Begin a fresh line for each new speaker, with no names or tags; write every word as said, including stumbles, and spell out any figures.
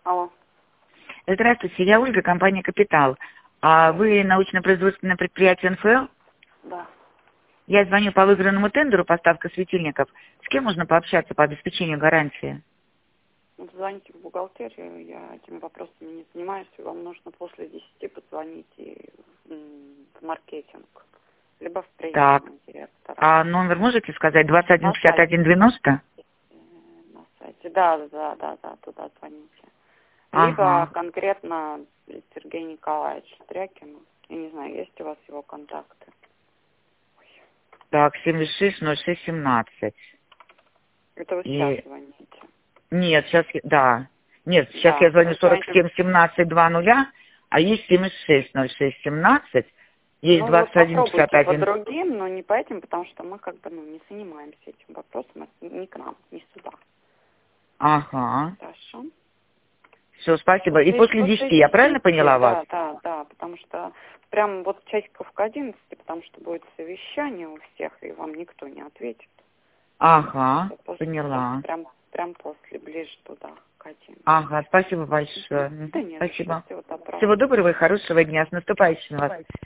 Алло.
Здравствуйте, я Ольга, компания «Капитал». А вы научно-производственное предприятие эн эф эл?
Да.
Я звоню по выигранному тендеру поставка светильников. С кем можно пообщаться по обеспечению гарантии?
Вот звоните в бухгалтерию, я этими вопросами не занимаюсь, и вам нужно после десяти позвонить и, м, в маркетинг, либо в
Так.
приемную директора.
А номер можете сказать? двадцать один
На
пятьдесят один девяносто?
Э, На сайте. Да, да, да, да, туда звоните. Либо
Ага.
конкретно Сергей Николаевич Стрякин. Я не знаю, есть у вас его контакты.
Так, семьдесят шесть ноль шесть семнадцать.
Это вы
И...
сейчас звоните.
Нет, сейчас, да. Нет, сейчас
Да,
я звоню
вы
сорок
звоните.
семь семнадцать два нуля, а есть семьдесят шесть ноль шесть семнадцать, есть
Ну вот
двадцать один пятьдесят
попробуйте по
один.
другим, но не по этим, потому что мы как бы ну, не занимаемся этим вопросом, это не к нам, не сюда.
Ага.
Хорошо.
Все, спасибо. И
После,
после
после
десяти, я правильно
десяти,
поняла вас?
да, да, да, потому что прям вот часиков к одиннадцати, потому что будет совещание у всех, и вам никто не ответит.
Ага,
После,
поняла.
прям, прям после, ближе туда, к одиннадцати.
Ага, спасибо большое.
Да нет,
Спасибо.
всего доброго.
Всего доброго и хорошего дня. С наступающим вас.